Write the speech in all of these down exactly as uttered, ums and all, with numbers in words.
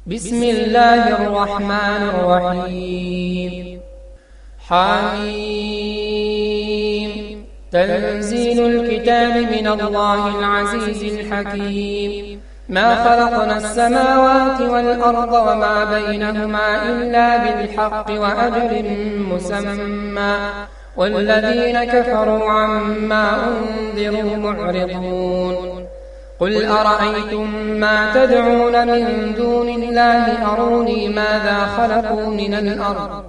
بسم الله الرحمن الرحيم. حميم. تنزيل الكتاب من الله العزيز الحكيم. ما خلقنا السماوات والأرض وما بينهما إلا بالحق وأجل مسمى والذين كفروا عما أنذروا معرضون. قل أرأيتم ما تدعون من دون الله أروني ماذا خلقوا من الأرض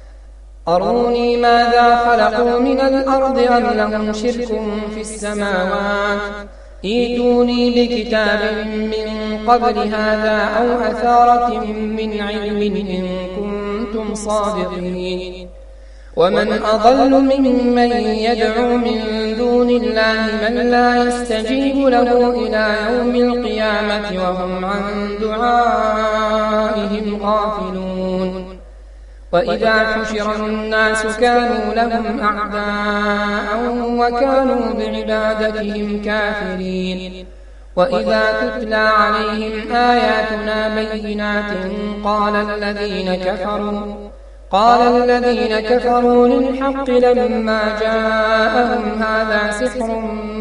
أروني ماذا خلقوا من الأرض أم لهم شرك في السماوات ائتوني بكتاب من قبل هذا أو أثارة من علم إن كنتم صادقين. ومن أضل ممن يدعو من دون الله من لا يستجيب له إلى يوم القيامة وهم عن دعائهم غافلون. وإذا حشر الناس كانوا لهم أعداء وكانوا بعبادتهم كافرين. وإذا تتلى عليهم آياتنا بينات قال الذين كفروا قال الذين كفروا للحق لما جاءهم هذا سحر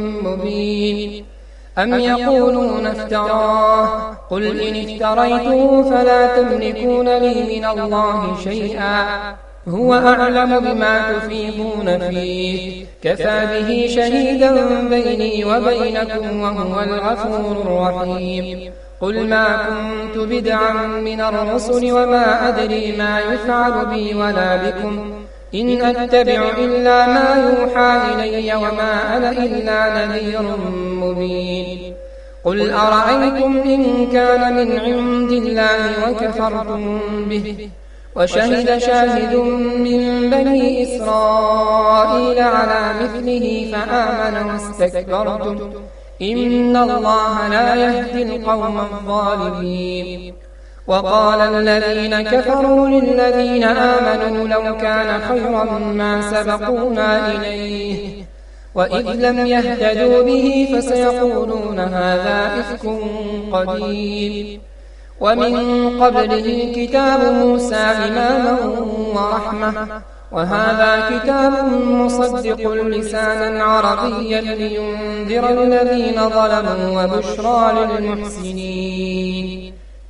مبين أم يقولون افتراه قل إن افتريته فلا تملكون لي من الله شيئا هو أعلم بما تفيضون فيه كفى به شهيدا بيني وبينكم وهو الغفور الرحيم. قل ما كنت بدعا من الرسل وما أدري ما يفعل بي ولا بكم إن أتبع إلا ما يوحى إلي وما أنا إلا نذير مبين. قل أرأيتم إن كان من عند الله وكفرتم به وشهد شاهد من بني إسرائيل على مثله فآمن واستكبرتم إن الله لا يهدي القوم الظالمين. وقال الذين كفروا للذين آمنوا لو كان خيرا ما سبقونا إليه وإذ لم يهتدوا به فسيقولون هذا إفك قديم. ومن قبله كتاب موسى إماما ورحمة وهذا كتاب مصدق لسانا عربيا لينذر الذين ظلموا وبشرى للمحسنين.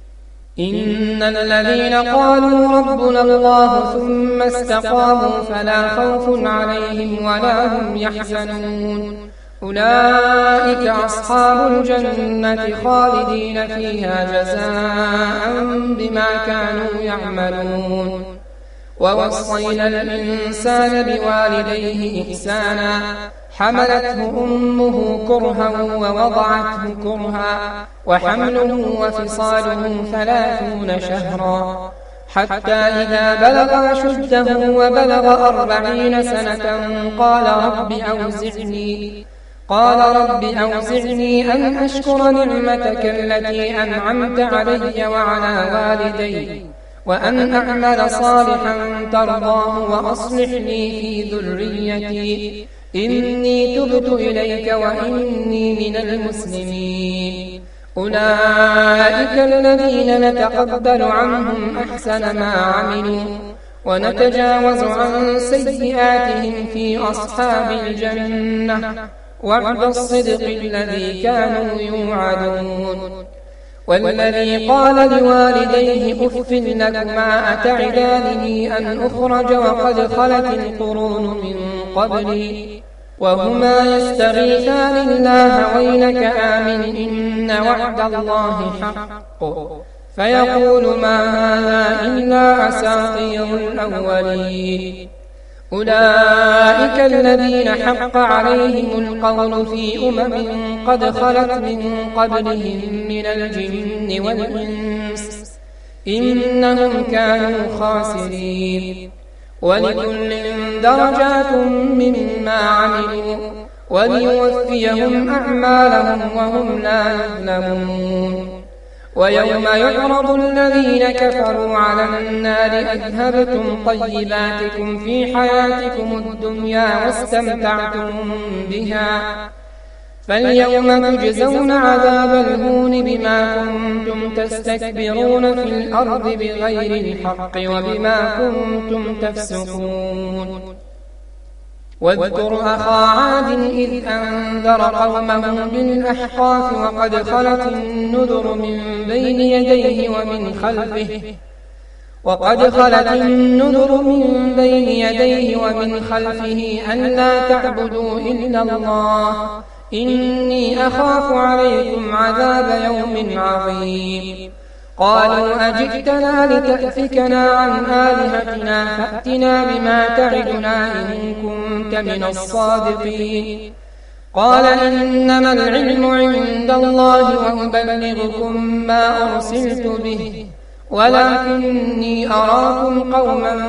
إن الذين قالوا ربنا الله ثم استقاموا فلا خوف عليهم ولا هم يحزنون أولئك أصحاب الجنة خالدين فيها جزاء بما كانوا يعملون. ووصينا الإنسان بوالديه إحسانا حملته أمه كرها ووضعته كرها وحمله وفصاله ثلاثون شهرا حتى إذا بلغ أشده وبلغ أربعين سنة قال رب أوزعني قال رب أوزعني أن أشكر نعمتك التي أنعمت علي وعلى والدي وأن أعمل صالحا ترضاه وأصلح لي في ذريتي إني تبت إليك وإني من المسلمين. أولئك الذين نتقبل عنهم أحسن ما عملوا ونتجاوز عن سيئاتهم في أصحاب الجنة وعد الصدق الذي كانوا يوعدون. والذي قال لوالديه أف لكما أتعدانني أن أخرج وقد خلت القرون من قبلي وهما يستغيثان الله ويلك آمن إن وعد الله حق فيقول ما هذا إلا أساطير الأولين. أولئك الذين حق عليهم القول في أمم قد خلت من قبلهم من الجن والإنس إنهم كانوا خاسرين. ولكل درجات مما عملوا وليوفيهم أعمالهم وهم لا يظلمون. ويوم يعرض الذين كفروا على النار أذهبتم طيباتكم في حياتكم الدنيا واستمتعتم بها فاليوم تجزون عذاب الهون بما كنتم تستكبرون في الأرض بغير الحق وبما كنتم تفسقون واذكر أخا عاد إذ أنذر قومه بالأحقاف وقد خلت النذر من بين يديه ومن خلفه وقد خلت النذر من بين يديه ومن خلفه ألا تعبدوا إلا الله إني أخاف عليكم عذاب يوم عظيم قالوا أجئتنا لتأفكنا عن آلهتنا فأتنا بما تعدنا إن كنت من الصادقين قال إنما العلم عند الله وأبلغكم ما أرسلت به ولكني أراكم قوما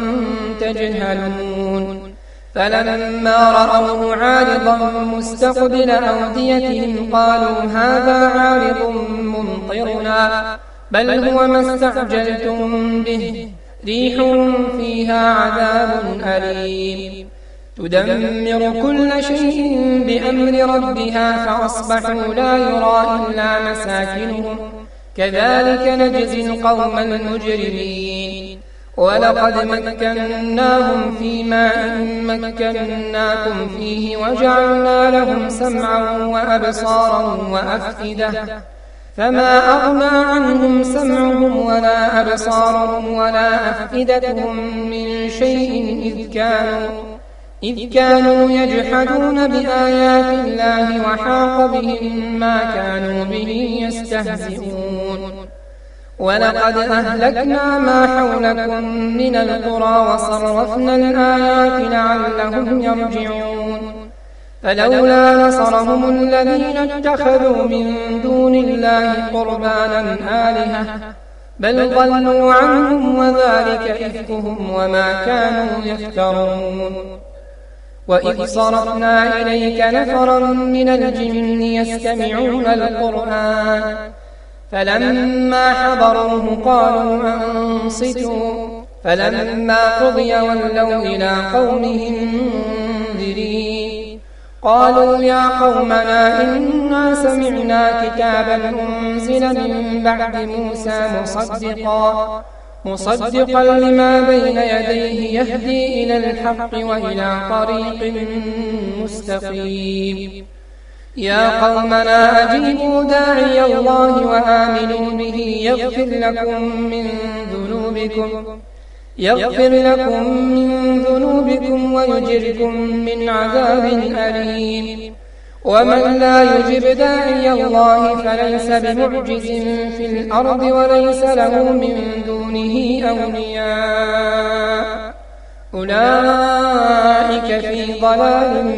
تجهلون فلما رأوه عارضا مستقبل أوديتهم قالوا هذا عارض ممطرنا بل هو ما استعجلتم به ريح فيها عذاب أليم تدمر كل شيء بأمر ربها فأصبحوا لا يرى إلا مساكنهم كذلك نجزي القوم المجرمين ولقد مكناهم في ماء مكناكم فيه وجعلنا لهم سمعا وأبصارا وأفئدة فما أغنى عنهم سمعهم ولا أبصارهم ولا أفئدتهم من شيء إذ كانوا, إذ كانوا يجحدون بآيات الله وحاق بهم ما كانوا به يستهزئون ولقد أهلكنا ما حولكم من القرى وصرفنا الآيات لعلهم يرجعون فلولا نصرهم الذين اتخذوا من دون الله قربانا آلهة بل ضلوا عنهم وذلك إفكهم وما كانوا يفترون وإذ صرفنا إليك نفرا من الجن يستمعون القرآن فلما حضروه قالوا أنصتوا فلما قضي ولوا إلى قومهم منذرين قالوا يا قومنا إنا سمعنا كتابا أنزل من بعد موسى مصدقا مصدقا لما بين يديه يهدي إلى الحق وإلى طريق مستقيم يا قومنا أجيبوا داعي الله وآمنوا به يغفر لكم من ذنوبكم يغفر لكم من ذنوبكم ويجركم من عذاب أليم ومن لا يجب داعي الله فليس بمعجز في الأرض وليس له من دونه أولياء أولئك في ضلال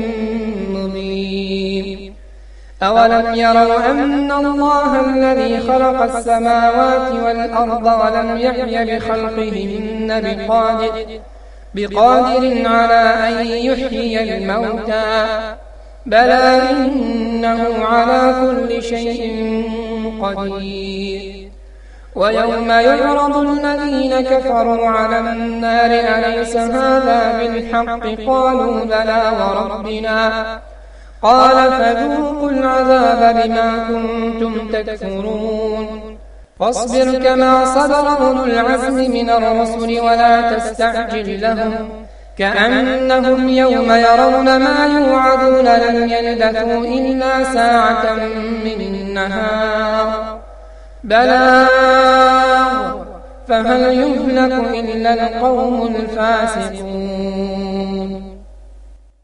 مبين أولم يروا أن الله الذي خلق السماوات والأرض ولم يحي بخلقهن بقادر, بقادر على أن يحيي الموتى بلى إنه على كل شيء قدير ويوم يعرض الذين كفروا على النار أليس هذا بالحق قالوا بلى وربنا قال فذوقوا العذاب بما كنتم تكفرون فاصبر كما صبر أولو العزم من الرسل ولا تستعجل لهم كأنهم يوم يرون ما يوعدون لم يلبثوا إلا ساعة من النهار بلاغ فهل يهلك إلا القوم الفاسقون.